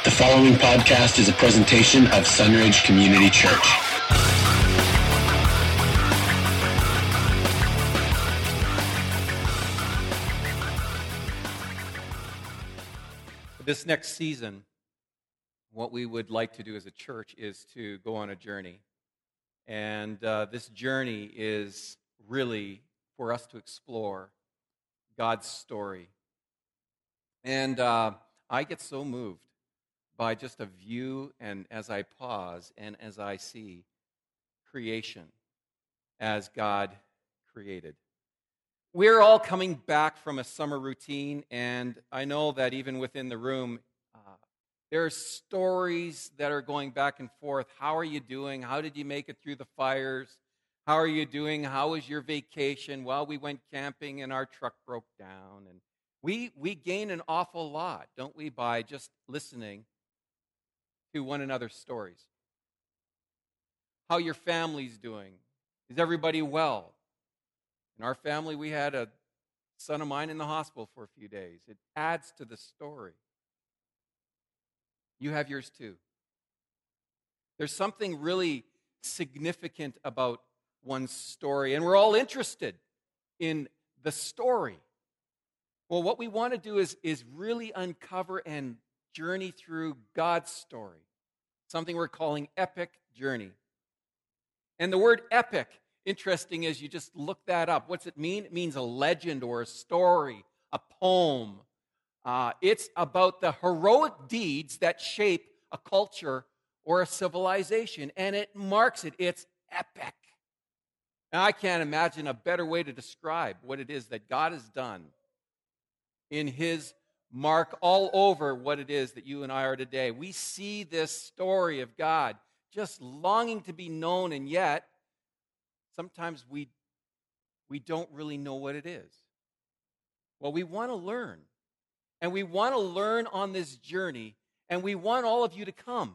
The following podcast is a presentation of Sunridge Community Church. This next season, what we would like to do as a church is to go on a journey. And this journey is really for us to explore God's story. And I get so moved by just a view, and as I pause and as I see creation as God created. We're all coming back from a summer routine, and I know that even within the room, there are stories that are going back and forth. How are you doing? How did you make it through the fires? How are you doing? How was your vacation? Well, we went camping and our truck broke down. And we gain an awful lot, don't we, by just listening to one another's stories. How your family's doing. Is everybody well? In our family, we had a son of mine in the hospital for a few days. It adds to the story. You have yours too. There's something really significant about one's story, and we're all interested in the story. Well, what we want to do is really uncover and journey through God's story, something we're calling epic journey. And the word epic, interesting as you just look that up. What's it mean? It means a legend or a story, a poem. It's about the heroic deeds that shape a culture or a civilization, and it marks it. It's epic. Now, I can't imagine a better way to describe what it is that God has done in His mark all over what it is that you and I are today. We see this story of God just longing to be known, and yet sometimes we don't really know what it is. Well, we want to learn. And we want to learn on this journey, and we want all of you to come.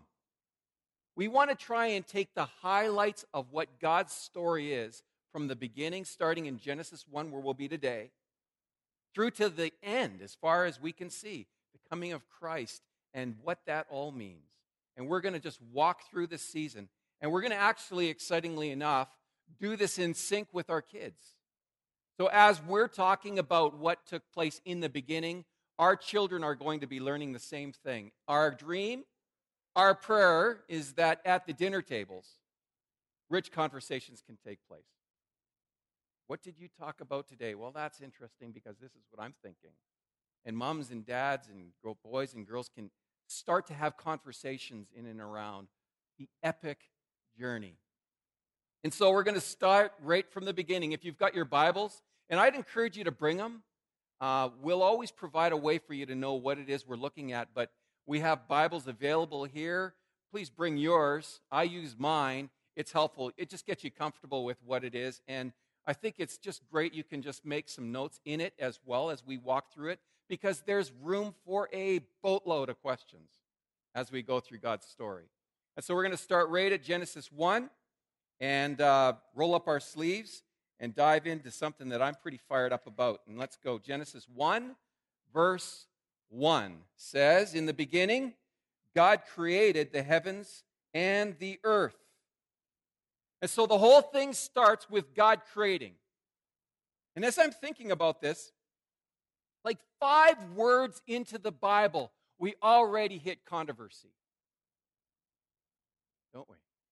We want to try and take the highlights of what God's story is from the beginning, starting in Genesis 1, where we'll be today, through to the end, as far as we can see, the coming of Christ and what that all means. And we're going to just walk through this season, and we're going to actually, excitingly enough, do this in sync with our kids. So as we're talking about what took place in the beginning, our children are going to be learning the same thing. Our dream, our prayer is that at the dinner tables, rich conversations can take place. What did you talk about today? Well, that's interesting because this is what I'm thinking. And moms and dads and boys and girls can start to have conversations in and around the epic journey. And so we're going to start right from the beginning. If you've got your Bibles, and I'd encourage you to bring them. We'll always provide a way for you to know what it is we're looking at, but we have Bibles available here. Please bring yours. I use mine. It's helpful. It just gets you comfortable with what it is, and I think it's just great. You can just make some notes in it as well as we walk through it, because there's room for a boatload of questions as we go through God's story. And so we're going to start right at Genesis 1 and roll up our sleeves and dive into something that I'm pretty fired up about. And let's go. Genesis 1, verse 1 says, "In the beginning, God created the heavens and the earth." And so the whole thing starts with God creating. And as I'm thinking about this, like 5 words into the Bible, we already hit controversy. Don't we?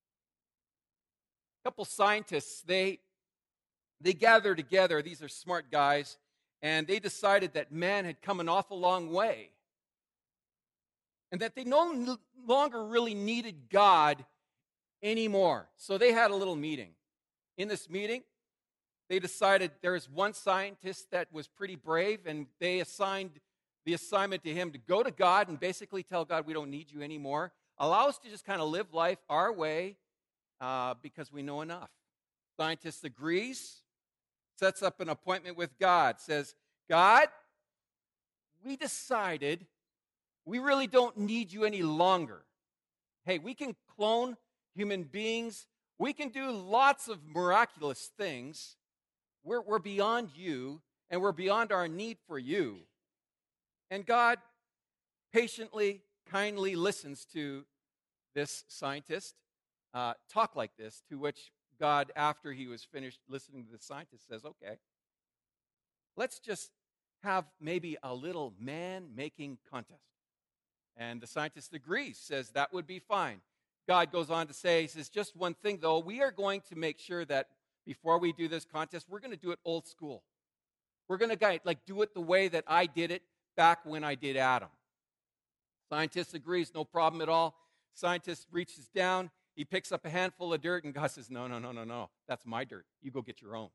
A couple scientists, they gathered together. These are smart guys, and they decided that man had come an awful long way and that they no longer really needed God anymore. So they had a little meeting. In this meeting, they decided there was one scientist that was pretty brave, and they assigned the assignment to him to go to God and basically tell God, we don't need you anymore. Allow us to just kind of live life our way because we know enough. Scientist agrees, sets up an appointment with God, says, God, we decided we really don't need you any longer. Hey, we can clone human beings. We can do lots of miraculous things. We're beyond you, and we're beyond our need for you. And God patiently kindly listens to this scientist talk like this, to which God, after he was finished listening to the scientist, says, okay, let's just have maybe a little man-making contest. And the scientist agrees, says that would be fine. God goes on to say, he says, just one thing though, we are going to make sure that before we do this contest, we're going to do it old school. We're going to do it the way that I did it back when I did Adam. Scientist agrees, no problem at all. Scientist reaches down, he picks up a handful of dirt, and God says, no, that's my dirt. You go get your own.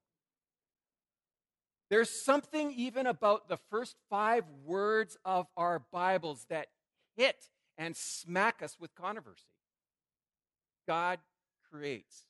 There's something even about the first 5 words of our Bibles that hit and smack us with controversy. God creates.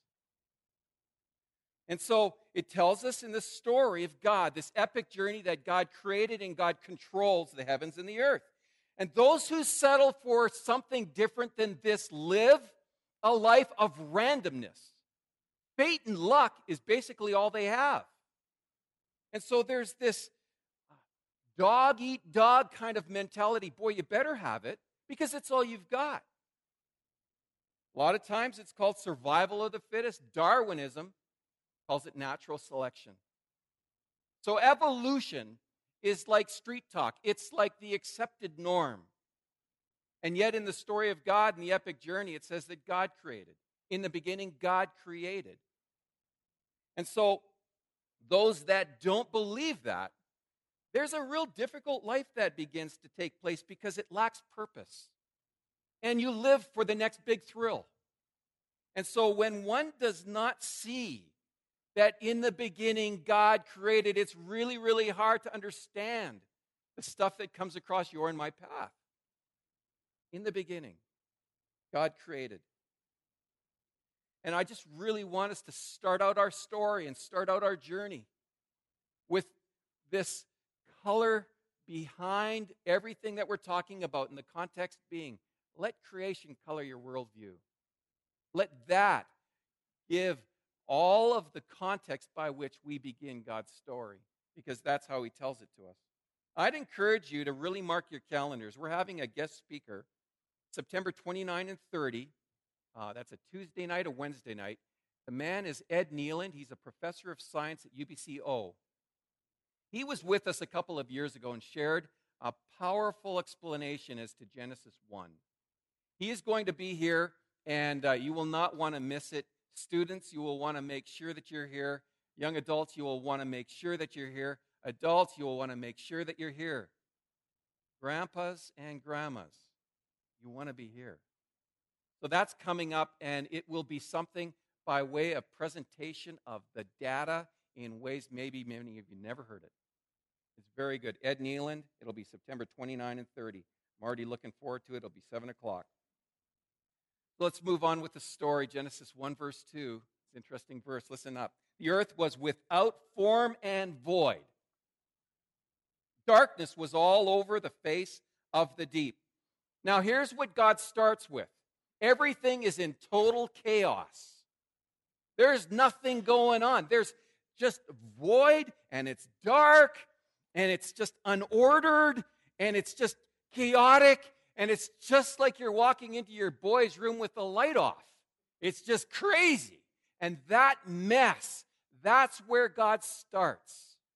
And so it tells us in the story of God, this epic journey that God created and God controls the heavens and the earth. And those who settle for something different than this live a life of randomness. Fate and luck is basically all they have. And so there's this dog-eat-dog kind of mentality. Boy, you better have it because it's all you've got. A lot of times it's called survival of the fittest. Darwinism calls it natural selection. So evolution is like street talk. It's like the accepted norm. And yet in the story of God and the epic journey, it says that God created. In the beginning, God created. And so those that don't believe that, there's a real difficult life that begins to take place because it lacks purpose. And you live for the next big thrill. And so when one does not see that in the beginning God created, it's really, really hard to understand the stuff that comes across your and my path. In the beginning, God created. And I just really want us to start out our story and start out our journey with this color behind everything that we're talking about, in the context being, let creation color your worldview. Let that give all of the context by which we begin God's story, because that's how he tells it to us. I'd encourage you to really mark your calendars. We're having a guest speaker September 29 and 30. That's a Tuesday night, a Wednesday night. The man is Ed Neeland. He's a professor of science at UBCO. He was with us a couple of years ago and shared a powerful explanation as to Genesis 1. He is going to be here, and you will not want to miss it. Students, you will want to make sure that you're here. Young adults, you will want to make sure that you're here. Adults, you will want to make sure that you're here. Grandpas and grandmas, you want to be here. So that's coming up, and it will be something by way of presentation of the data in ways maybe many of you never heard it. It's very good. Ed Neeland, it'll be September 29 and 30. I'm already looking forward to it. It'll be 7 o'clock. So let's move on with the story. Genesis 1, verse 2. It's an interesting verse. Listen up. The earth was without form and void. Darkness was all over the face of the deep. Now here's what God starts with. Everything is in total chaos. There's nothing going on. There's just void, and it's dark, and it's just unordered, and it's just chaotic, and it's just like you're walking into your boy's room with the light off. It's just crazy. And that mess, that's where God starts.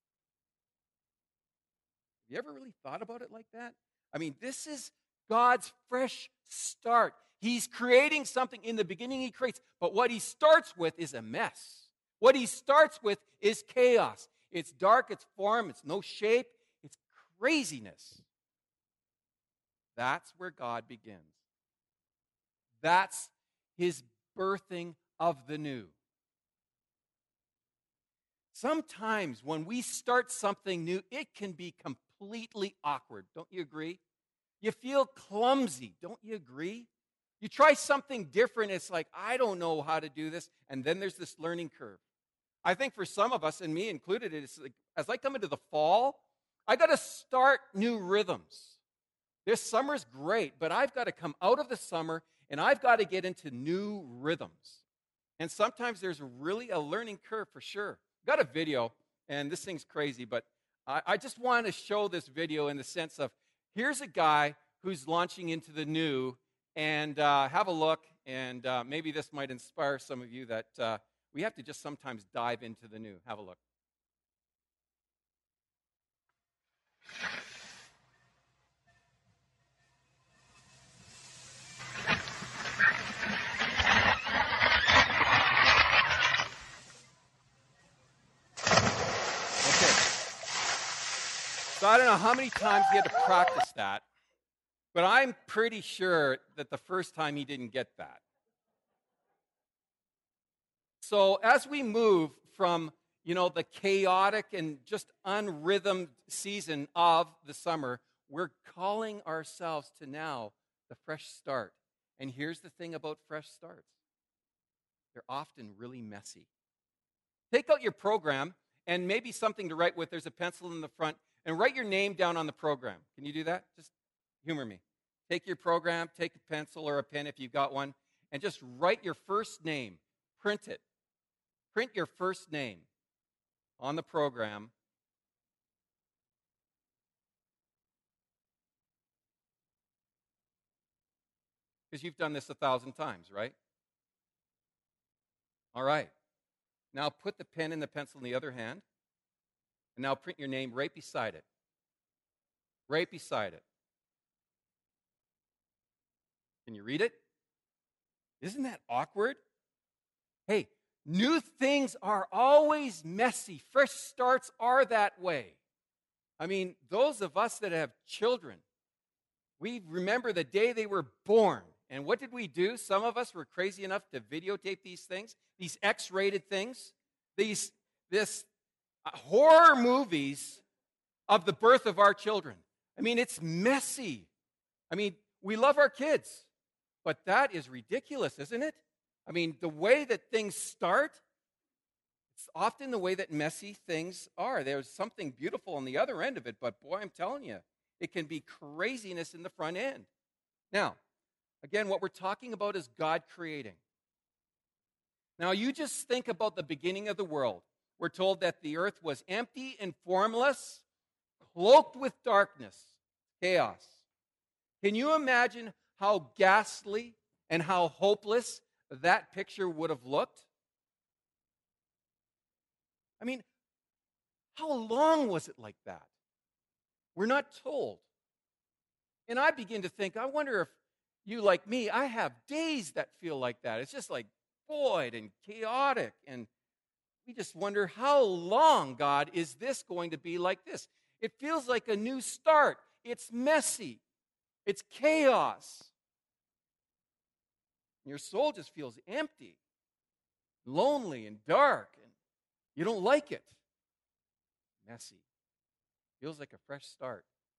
Have you ever really thought about it like that? I mean, this is God's fresh start. He's creating something. In the beginning, he creates. But what he starts with is a mess. What he starts with is chaos. It's dark, it's form, it's no shape, it's craziness. That's where God begins. That's his birthing of the new. Sometimes when we start something new, it can be completely awkward. Don't you agree? You feel clumsy. Don't you agree? You try something different, it's like, I don't know how to do this, and then there's this learning curve. I think for some of us, and me included, it's like, as I come into the fall, I got to start new rhythms. This summer's great, but I've got to come out of the summer, and I've got to get into new rhythms. And sometimes there's really a learning curve for sure. Got a video, and this thing's crazy, but I just want to show this video in the sense of, here's a guy who's launching into the new, and have a look, and maybe this might inspire some of you that we have to just sometimes dive into the new. Have a look. So I don't know how many times he had to practice that, but I'm pretty sure that the first time he didn't get that. So as we move from, the chaotic and just unrhythmed season of the summer, we're calling ourselves to now the fresh start. And here's the thing about fresh starts. They're often really messy. Take out your program and maybe something to write with. There's a pencil in the front. And write your name down on the program. Can you do that? Just humor me. Take your program, take a pencil or a pen if you've got one, and just write your first name. Print it. Print your first name on the program. Because you've done this 1,000 times, right? All right. Now put the pen and the pencil in the other hand. And now print your name right beside it. Right beside it. Can you read it? Isn't that awkward? Hey, new things are always messy. Fresh starts are that way. I mean, those of us that have children, we remember the day they were born. And what did we do? Some of us were crazy enough to videotape these things, these X-rated things, this horror movies of the birth of our children. I mean, it's messy. I mean, we love our kids, but that is ridiculous, isn't it? I mean, the way that things start, it's often the way that messy things are. There's something beautiful on the other end of it, but boy, I'm telling you, it can be craziness in the front end. Now, again, what we're talking about is God creating. Now, you just think about the beginning of the world. We're told that the earth was empty and formless, cloaked with darkness, chaos. Can you imagine how ghastly and how hopeless that picture would have looked? I mean, how long was it like that? We're not told. And I begin to think, I wonder if you, like me, I have days that feel like that. It's just like void and chaotic, and we just wonder, how long, God, is this going to be like this? It feels like a new start. It's messy. It's chaos. Your soul just feels empty, lonely, and dark, and you don't like it. Messy. Feels like a fresh start.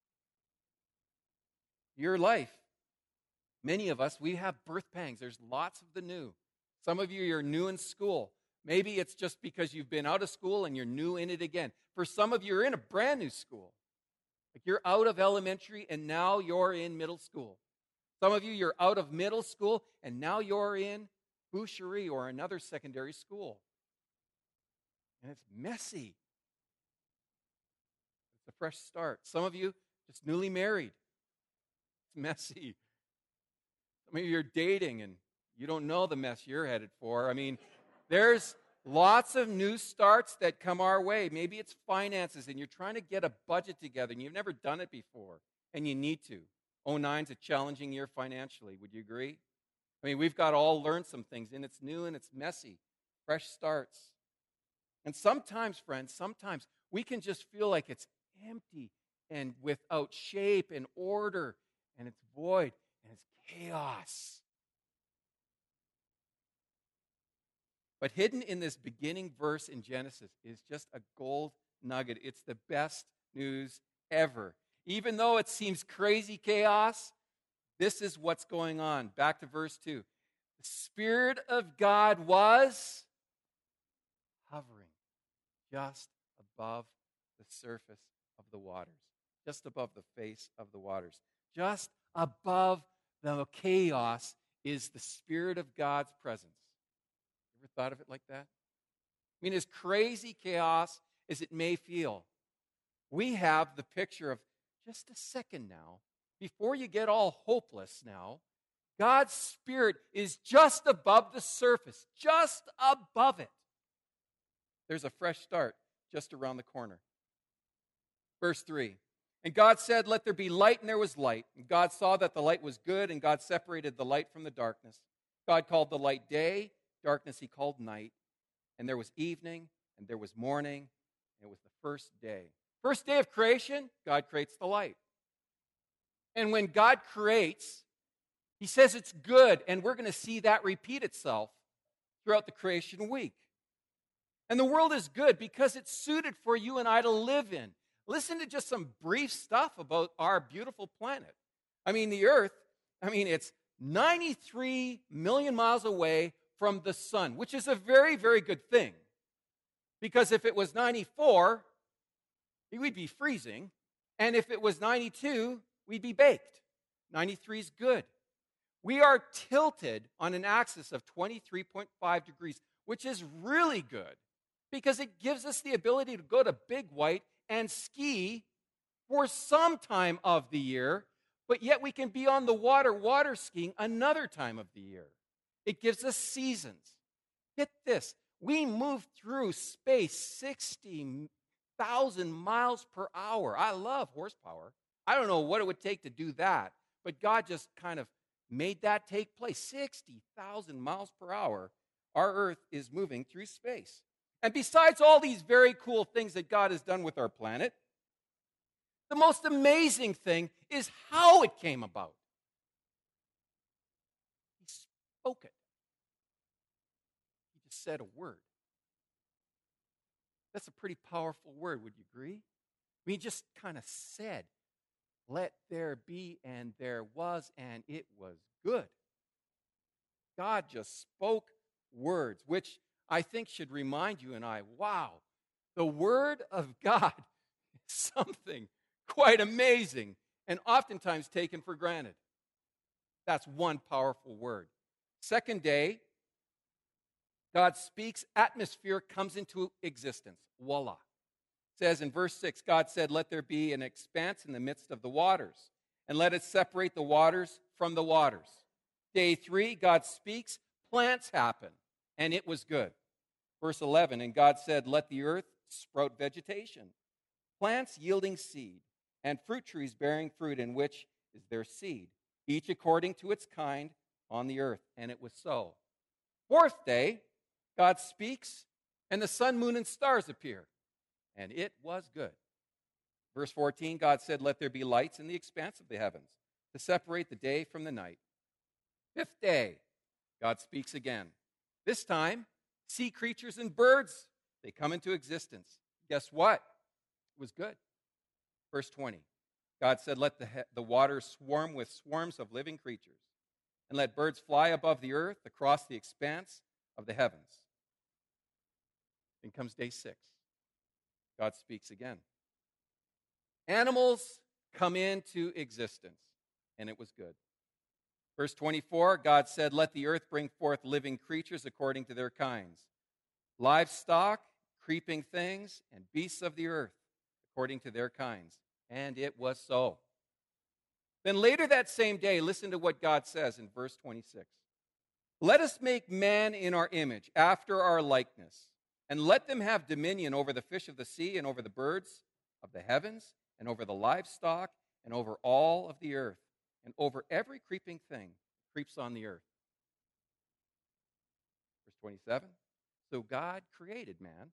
Your life, many of us, we have birth pangs. There's lots of the new. Some of you, you're new in school. Maybe it's just because you've been out of school and you're new in it again. For some of you, you're in a brand new school. Like you're out of elementary and now you're in middle school. Some of you, you're out of middle school and now you're in Boucherie or another secondary school. And it's messy. It's a fresh start. Some of you, just newly married. It's messy. Some of you are dating and you don't know the mess you're headed for. I mean, there's lots of new starts that come our way. Maybe it's finances and you're trying to get a budget together and you've never done it before and you need to. 09's a challenging year financially. Would you agree? I mean, we've got to all learn some things, and it's new and it's messy. Fresh starts. And sometimes, friends, sometimes we can just feel like it's empty and without shape and order, and it's void and it's chaos. But hidden in this beginning verse in Genesis is just a gold nugget. It's the best news ever. Even though it seems crazy chaos, this is what's going on. Back to verse 2. The Spirit of God was hovering just above the surface of the waters, just above the face of the waters. Just above the chaos is the Spirit of God's presence. Ever thought of it like that? I mean, as crazy chaos as it may feel, we have the picture of just a second now, before you get all hopeless now, God's Spirit is just above the surface, just above it. There's a fresh start just around the corner. Verse 3. And God said, let there be light, and there was light. And God saw that the light was good, and God separated the light from the darkness. God called the light day, darkness he called night. And there was evening, and there was morning, and it was the first day. First day of creation, God creates the light. And when God creates, he says it's good, and we're going to see that repeat itself throughout the creation week. And the world is good because it's suited for you and I to live in. Listen to just some brief stuff about our beautiful planet. I mean, the Earth, it's 93 million miles away from the sun, which is a very, very good thing. Because if it was 94, we'd be freezing. And if it was 92, we'd be baked. 93 is good. We are tilted on an axis of 23.5 degrees, which is really good because it gives us the ability to go to Big White and ski for some time of the year, but yet we can be on the water skiing another time of the year. It gives us seasons. Get this. We move through space 60,000 miles per hour. I love horsepower. I don't know what it would take to do that, but God just kind of made that take place. 60,000 miles per hour. Our Earth is moving through space. And besides all these very cool things that God has done with our planet, the most amazing thing is how it came about. He spoke it. He just said a word. That's a pretty powerful word, would you agree? He just kind of said, let there be, and there was, and it was good. God just spoke words, which I think should remind you and I, wow, the Word of God is something quite amazing and oftentimes taken for granted. That's one powerful word. Second day, God speaks, atmosphere comes into existence. Voila. It says in verse 6, God said, let there be an expanse in the midst of the waters, and let it separate the waters from the waters. Day 3, God speaks, plants happen, and it was good. Verse 11, and God said, let the earth sprout vegetation, plants yielding seed, and fruit trees bearing fruit in which is their seed, each according to its kind on the earth. And it was so. Fourth day, God speaks, and the sun, moon, and stars appear. And it was good. Verse 14, God said, let there be lights in the expanse of the heavens to separate the day from the night. Fifth day, God speaks again. This time, sea creatures and birds, they come into existence. Guess what? It was good. Verse 20, God said, let the waters swarm with swarms of living creatures, and let birds fly above the earth across the expanse of the heavens. Then comes day 6. God speaks again. Animals come into existence, and it was good. Verse 24, God said, let the earth bring forth living creatures according to their kinds, livestock, creeping things, and beasts of the earth according to their kinds. And it was so. Then later that same day, listen to what God says in verse 26. Let us make man in our image, after our likeness, and let them have dominion over the fish of the sea, and over the birds of the heavens, and over the livestock, and over all of the earth, and over every creeping thing that creeps on the earth. Verse 27. So God created man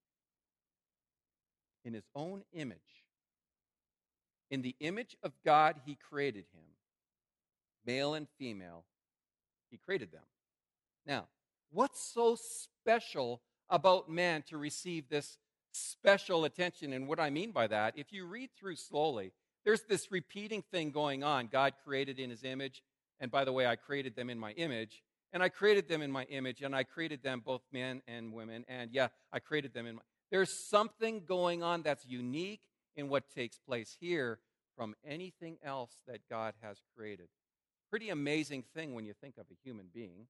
in his own image. In the image of God, he created him. Male and female, he created them. Now, what's so special about man to receive this special attention? And what I mean by that, if you read through slowly, there's this repeating thing going on. God created in his image. And by the way, I created them in my image. And I created them in my image. And I created them both men and women. And yeah, I created them in my... There's something going on that's unique in what takes place here from anything else that God has created. Pretty amazing thing when you think of a human being.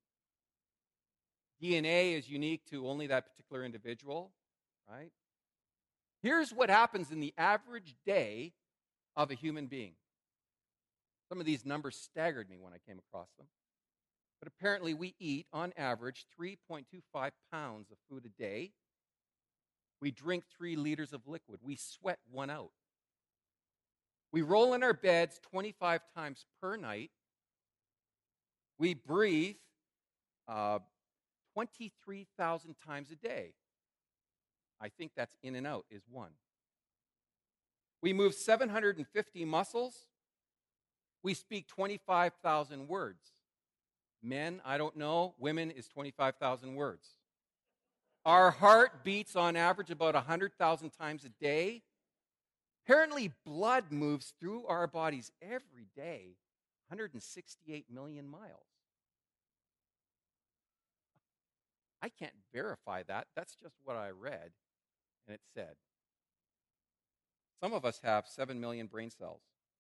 DNA is unique to only that particular individual, right? Here's what happens in the average day of a human being. Some of these numbers staggered me when I came across them. But apparently we eat, on average, 3.25 pounds of food a day. We drink 3 liters of liquid. We sweat 1 out. We roll in our beds 25 times per night. We breathe 23,000 times a day. I think that's in and out is 1. We move 750 muscles. We speak 25,000 words. Men, I don't know. Women is 25,000 words. Our heart beats on average about 100,000 times a day. Apparently, blood moves through our bodies every day 168 million miles. I can't verify that. That's just what I read, and it said. Some of us have 7 million brain cells.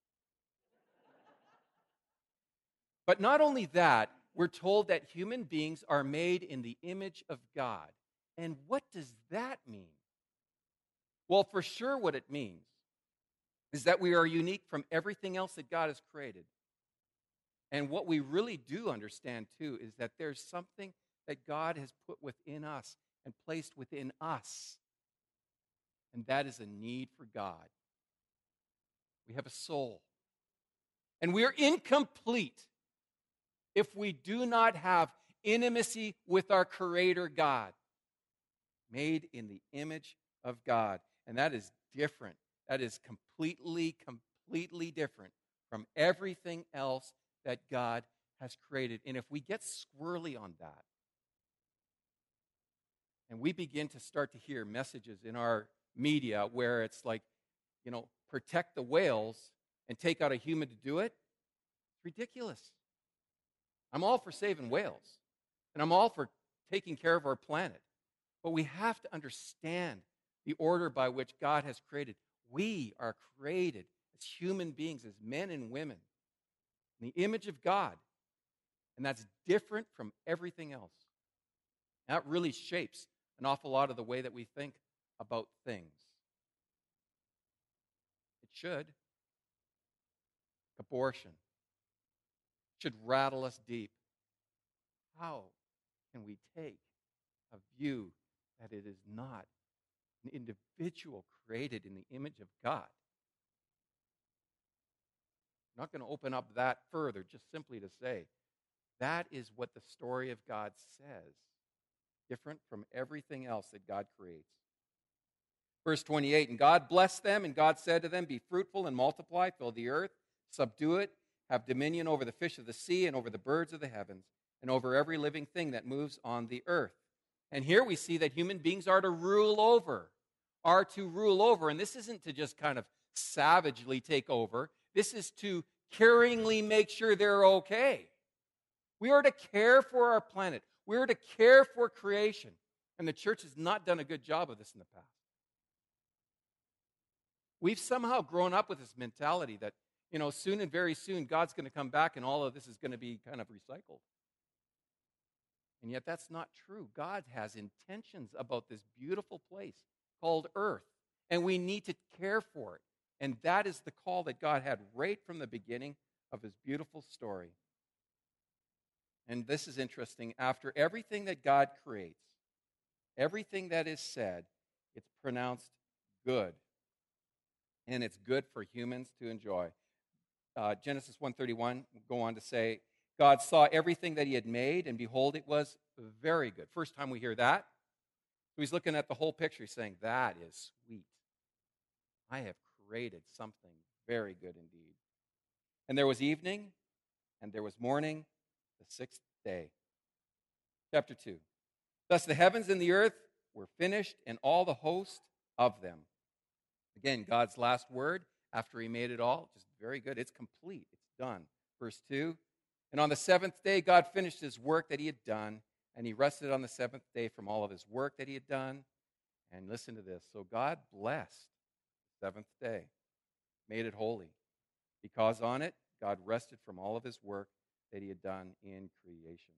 But not only that, we're told that human beings are made in the image of God. And what does that mean? Well, for sure what it means is that we are unique from everything else that God has created. And what we really do understand, too, is that there's something that God has put within us and placed within us. And that is a need for God. We have a soul. And we are incomplete if we do not have intimacy with our Creator God, made in the image of God. And that is different. That is completely different from everything else that God has created. And if we get squirrely on that, and we begin to start to hear messages in our media where it's like, protect the whales and take out a human to do it, it's ridiculous. I'm all for saving whales, and I'm all for taking care of our planet. But we have to understand the order by which God has created. We are created as human beings, as men and women, in the image of God. And that's different from everything else. That really shapes an awful lot of the way that we think about things. It should. Abortion should rattle us deep. How can we take a view that it is not an individual created in the image of God? I'm not going to open up that further, just simply to say that is what the story of God says, different from everything else that God creates. Verse 28, and God blessed them, and God said to them, be fruitful and multiply, fill the earth, subdue it, have dominion over the fish of the sea and over the birds of the heavens and over every living thing that moves on the earth. And here we see that human beings are to rule over. And this isn't to just kind of savagely take over. This is to caringly make sure they're okay. We are to care for our planet. We are to care for creation. And the church has not done a good job of this in the past. We've somehow grown up with this mentality that, soon and very soon, God's going to come back and all of this is going to be kind of recycled. And yet that's not true. God has intentions about this beautiful place called Earth, and we need to care for it. And that is the call that God had right from the beginning of his beautiful story. And this is interesting. After everything that God creates, everything that is said, it's pronounced good. And it's good for humans to enjoy. Genesis 1:31 go on to say, God saw everything that he had made, and behold, it was very good. First time we hear that. So he's looking at the whole picture. He's saying, that is sweet. I have created something very good indeed. And there was evening, and there was morning, the sixth day. Chapter 2. Thus the heavens and the earth were finished, and all the host of them. Again, God's last word after he made it all, just very good. It's complete. It's done. Verse 2. And on the seventh day, God finished his work that he had done, and he rested on the seventh day from all of his work that he had done. And listen to this. So God blessed the seventh day, made it holy, because on it, God rested from all of his work that he had done in creation.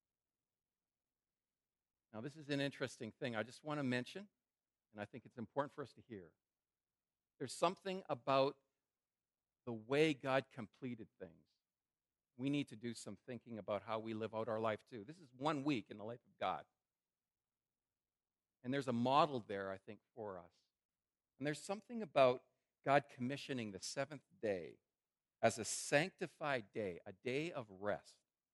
Now, this is an interesting thing I just want to mention, and I think it's important for us to hear. There's something about the way God completed things, we need to do some thinking about how we live out our life too. This is 1 week in the life of God. And there's a model there, I think, for us. And there's something about God commissioning the seventh day as a sanctified day, a day of rest.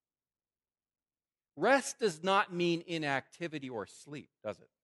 Rest does not mean inactivity or sleep, does it?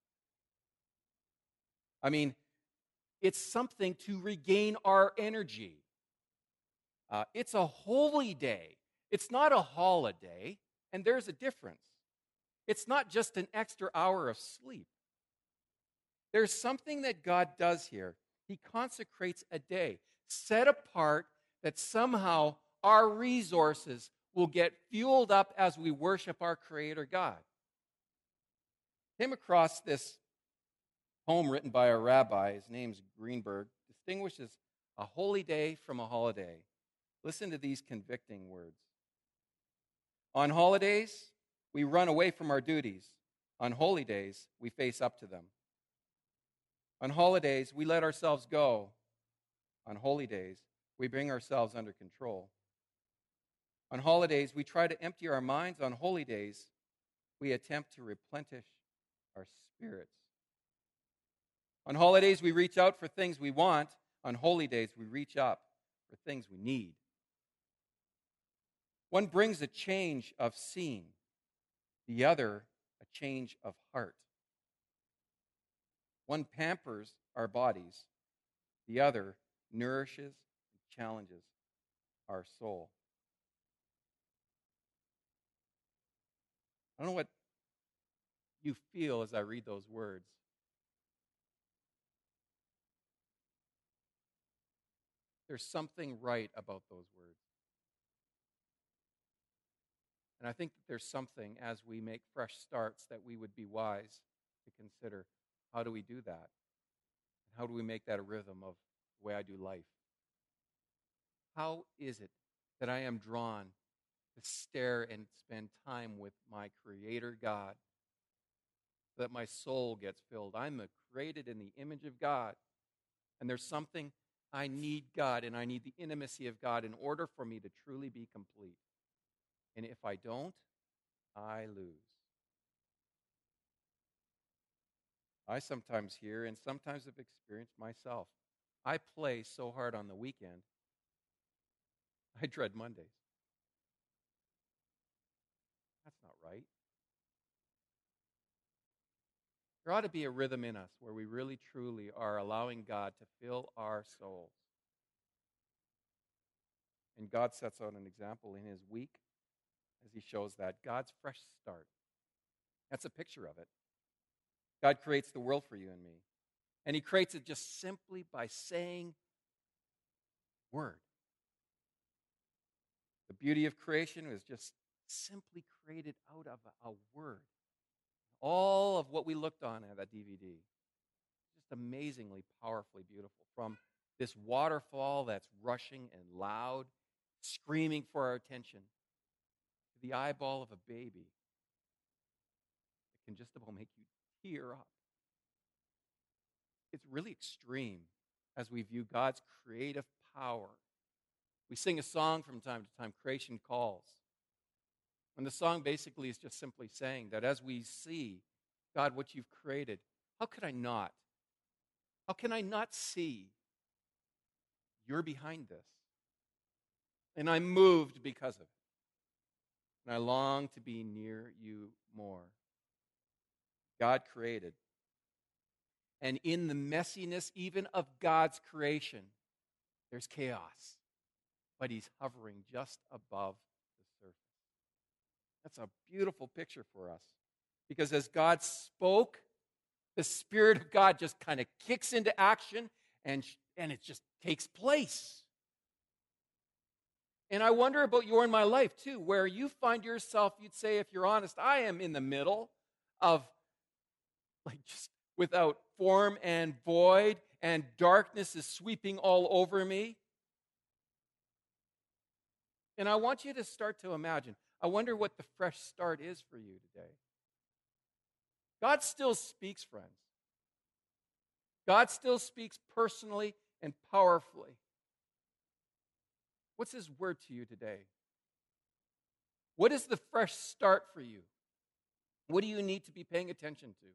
I mean, it's something to regain our energy. It's a holy day. It's not a holiday, and there's a difference. It's not just an extra hour of sleep. There's something that God does here. He consecrates a day, set apart that somehow our resources will get fueled up as we worship our Creator God. Came across this poem written by a rabbi. His name's Greenberg. Distinguishes a holy day from a holiday. Listen to these convicting words. On holidays, we run away from our duties. On holy days, we face up to them. On holidays, we let ourselves go. On holy days, we bring ourselves under control. On holidays, we try to empty our minds. On holy days, we attempt to replenish our spirits. On holidays, we reach out for things we want. On holy days, we reach up for things we need. One brings a change of scene, the other a change of heart. One pampers our bodies, the other nourishes and challenges our soul. I don't know what you feel as I read those words. There's something right about those words. And I think that there's something, as we make fresh starts, that we would be wise to consider. How do we do that? And how do we make that a rhythm of the way I do life? How is it that I am drawn to stare and spend time with my Creator God, so that my soul gets filled? I'm created in the image of God, and there's something I need God, and I need the intimacy of God in order for me to truly be complete. And if I don't, I lose. I sometimes hear, and sometimes have experienced myself, I play so hard on the weekend, I dread Mondays. That's not right. There ought to be a rhythm in us where we really truly are allowing God to fill our souls. And God sets out an example in his week as he shows that. God's fresh start. That's a picture of it. God creates the world for you and me. And he creates it just simply by saying word. The beauty of creation is just simply created out of a word. All of what we looked on at that DVD, just amazingly, powerfully beautiful. From this waterfall that's rushing and loud, screaming for our attention, to the eyeball of a baby. It can just about make you tear up. It's really extreme as we view God's creative power. We sing a song from time to time, Creation Calls. And the song basically is just simply saying that as we see, God, what you've created, how could I not? How can I not see you're behind this? And I'm moved because of it. And I long to be near you more. God created. And in the messiness even of God's creation, there's chaos. But he's hovering just above the surface. That's a beautiful picture for us. Because as God spoke, the Spirit of God just kind of kicks into action and it just takes place. And I wonder about your and my life too, where you find yourself, you'd say, if you're honest, I am in the middle of like just without form and void, and darkness is sweeping all over me. And I want you to start to imagine. I wonder what the fresh start is for you today. God still speaks, friends. God still speaks personally and powerfully. What's his word to you today? What is the fresh start for you? What do you need to be paying attention to?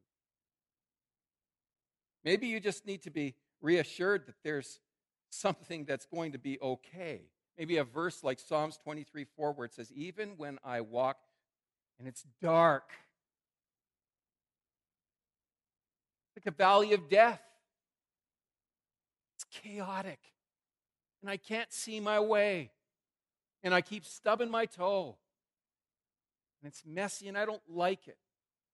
Maybe you just need to be reassured that there's something that's going to be okay. Maybe a verse like Psalms 23:4, where it says, even when I walk and it's dark, like a valley of death, it's chaotic, and I can't see my way, and I keep stubbing my toe, and it's messy, and I don't like it.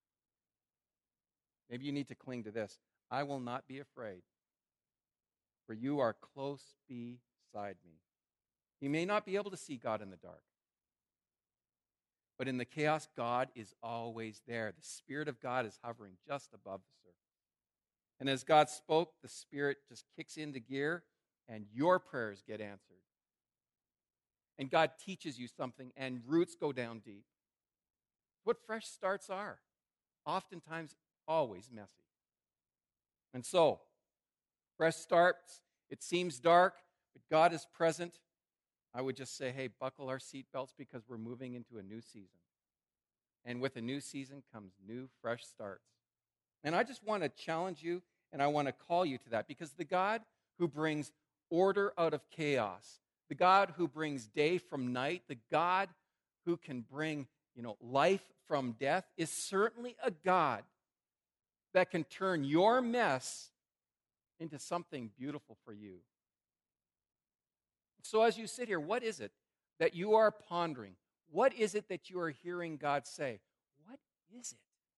Maybe you need to cling to this. I will not be afraid, for you are close beside me. You may not be able to see God in the dark, but in the chaos, God is always there. The Spirit of God is hovering just above the surface. And as God spoke, the Spirit just kicks into gear, and your prayers get answered. And God teaches you something, and roots go down deep. What fresh starts are. Oftentimes, always messy. And so, fresh starts, it seems dark, but God is present. I would just say, hey, buckle our seatbelts because we're moving into a new season. And with a new season comes new, fresh starts. And I just want to challenge you, and I want to call you to that, because the God who brings order out of chaos, the God who brings day from night, the God who can bring, life from death, is certainly a God that can turn your mess into something beautiful for you. So as you sit here, what is it that you are pondering? What is it that you are hearing God say? What is it?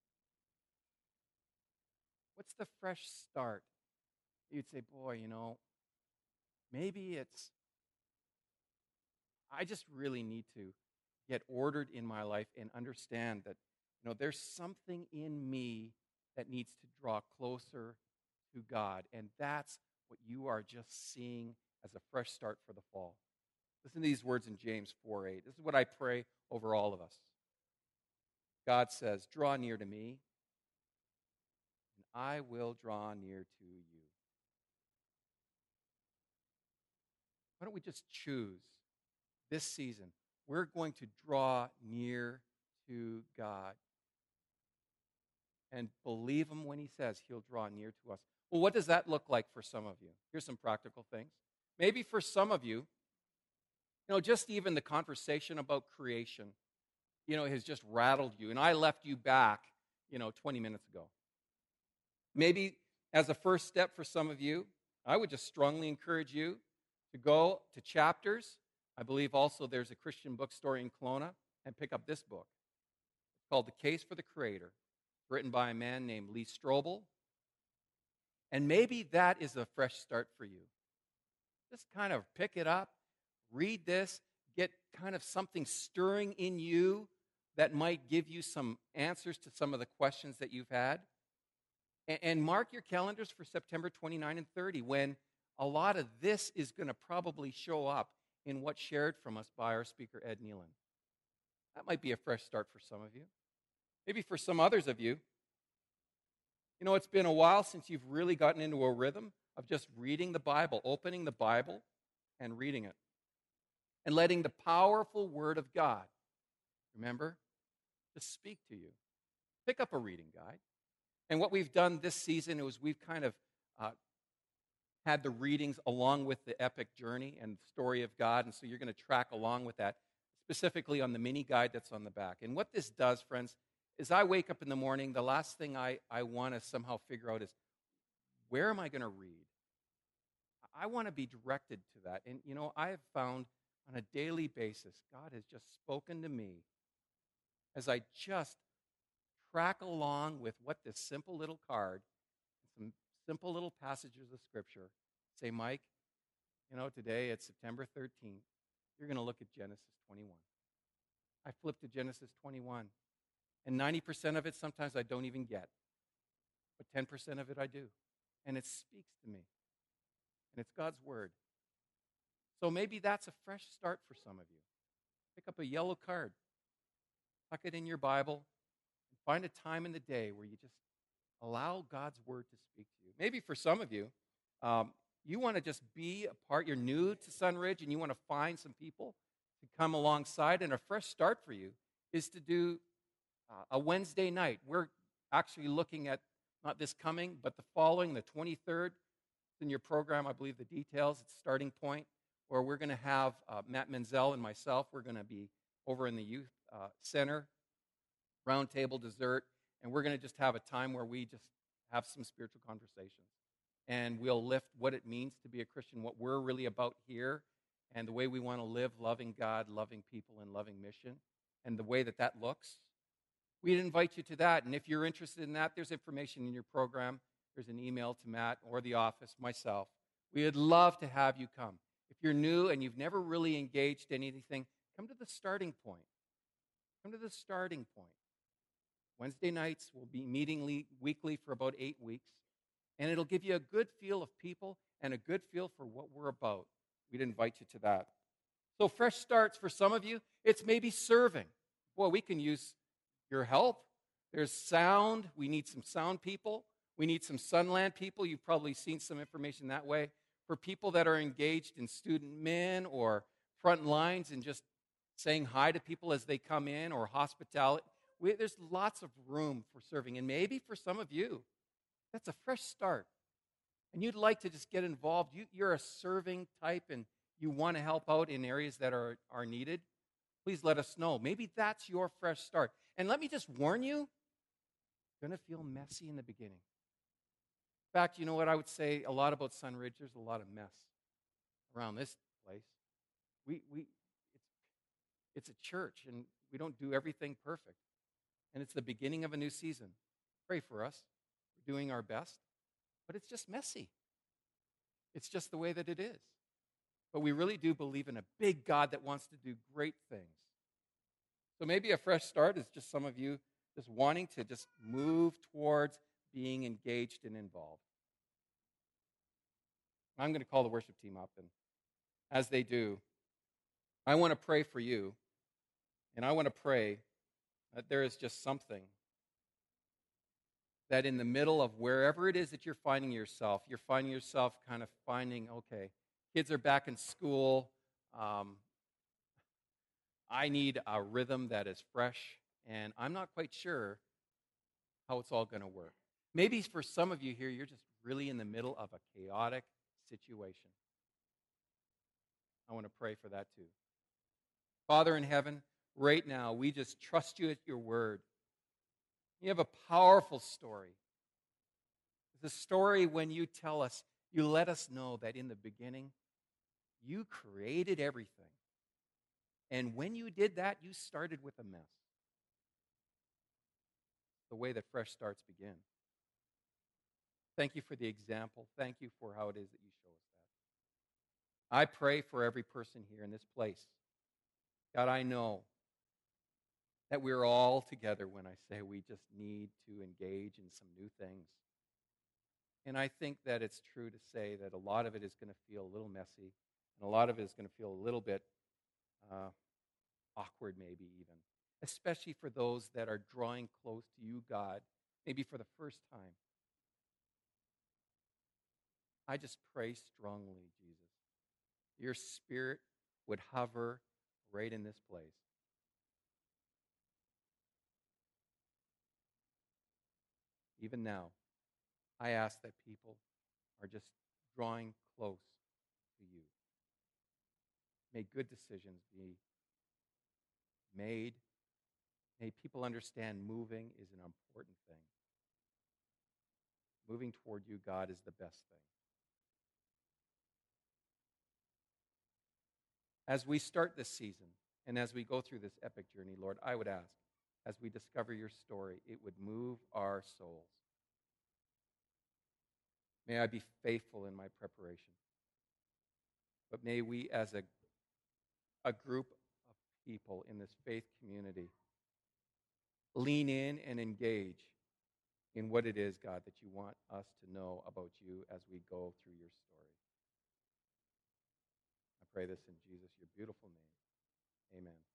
What's the fresh start? You'd say, boy, maybe I just really need to get ordered in my life and understand that, there's something in me that needs to draw closer to God. And that's what you are just seeing as a fresh start for the fall. Listen to these words in James 4:8. This is what I pray over all of us. God says, draw near to me, and I will draw near to you. Why don't we just choose this season? We're going to draw near to God and believe him when he says he'll draw near to us. Well, what does that look like for some of you? Here's some practical things. Maybe for some of you, just even the conversation about creation, has just rattled you. And I left you back, 20 minutes ago. Maybe as a first step for some of you, I would just strongly encourage you to go to Chapters. I believe also there's a Christian bookstore in Kelowna, and pick up this book. It's called The Case for the Creator, written by a man named Lee Strobel. And maybe that is a fresh start for you. Just kind of pick it up, read this, get kind of something stirring in you that might give you some answers to some of the questions that you've had. And mark your calendars for September 29 and 30, when a lot of this is going to probably show up in what's shared from us by our speaker, Ed Nealon. That might be a fresh start for some of you. Maybe for some others of you, it's been a while since you've really gotten into a rhythm of just reading the Bible, opening the Bible and reading it, and letting the powerful Word of God, remember, to speak to you. Pick up a reading guide. And what we've done this season is we've kind of had the readings along with the epic journey and story of God, and so you're going to track along with that, specifically on the mini guide that's on the back. And what this does, friends, is I wake up in the morning, the last thing I want to somehow figure out is, where am I going to read? I want to be directed to that. And, I have found on a daily basis, God has just spoken to me as I just track along with what this simple little card, some simple little passages of Scripture say, Mike, today it's September 13th. You're going to look at Genesis 21. I flip to Genesis 21. And 90% of it, sometimes I don't even get. But 10% of it I do. And it speaks to me. And it's God's Word. So maybe that's a fresh start for some of you. Pick up a yellow card. Tuck it in your Bible. And find a time in the day where you just allow God's Word to speak to you. Maybe for some of you, you want to just be a part, you're new to Sunridge and you want to find some people to come alongside, and a fresh start for you is to do a Wednesday night. We're actually looking at not this coming, but the following, the 23rd. In your program, I believe the details, it's starting point, where we're going to have Matt Menzel and myself. We're going to be over in the youth center, round table dessert, and we're going to just have a time where we just have some spiritual conversations. And we'll lift what it means to be a Christian, what we're really about here, and the way we want to live, loving God, loving people, and loving mission, and the way that that looks. We'd invite you to that, and if you're interested in that, there's information in your program. There's an email to Matt or the office, myself. We would love to have you come. If you're new and you've never really engaged in anything, come to the starting point. Come to the starting point. Wednesday nights, we'll be meeting weekly for about 8 weeks, and it'll give you a good feel of people and a good feel for what we're about. We'd invite you to that. So fresh starts for some of you, it's maybe serving. Boy, we can use your help. There's sound. We need some sound people. We need some Sunland people. You've probably seen some information that way. For people that are engaged in student men or front lines and just saying hi to people as they come in, or hospitality. There's lots of room for serving. And maybe for some of you, that's a fresh start. And you'd like to just get involved. You're a serving type and you want to help out in areas that are needed. Please let us know. Maybe that's your fresh start. And let me just warn you, it's going to feel messy in the beginning. In fact, you know what I would say a lot about Sunridge? There's a lot of mess around this place. It's a church, and we don't do everything perfect. And it's the beginning of a new season. Pray for us. We're doing our best. But it's just messy. It's just the way that it is. But we really do believe in a big God that wants to do great things. So maybe a fresh start is just some of you just wanting to just move towards being engaged and involved. I'm going to call the worship team up, and as they do, I want to pray for you, and I want to pray that there is just something that in the middle of wherever it is that you're finding yourself kind of finding, okay, kids are back in school. I need a rhythm that is fresh, and I'm not quite sure how it's all going to work. Maybe for some of you here, you're just really in the middle of a chaotic situation. I want to pray for that too. Father in heaven, right now, we just trust you at your word. You have a powerful story. It's a story when you tell us, you let us know that in the beginning, you created everything. And when you did that, you started with a mess. The way that fresh starts begin. Thank you for the example. Thank you for how it is that you show us that. I pray for every person here in this place. God, I know that we're all together when I say we just need to engage in some new things. And I think that it's true to say that a lot of it is going to feel a little messy, and a lot of it is going to feel a little bit awkward maybe even, especially for those that are drawing close to you, God, maybe for the first time. I just pray strongly, Jesus, your Spirit would hover right in this place. Even now, I ask that people are just drawing close to you. May good decisions be made. May people understand moving is an important thing. Moving toward you, God, is the best thing. As we start this season and as we go through this epic journey, Lord, I would ask, as we discover your story, it would move our souls. May I be faithful in my preparation. But may we, as a group of people in this faith community, lean in and engage in what it is, God, that you want us to know about you as we go through your story. I pray this in Jesus, your beautiful name. Amen.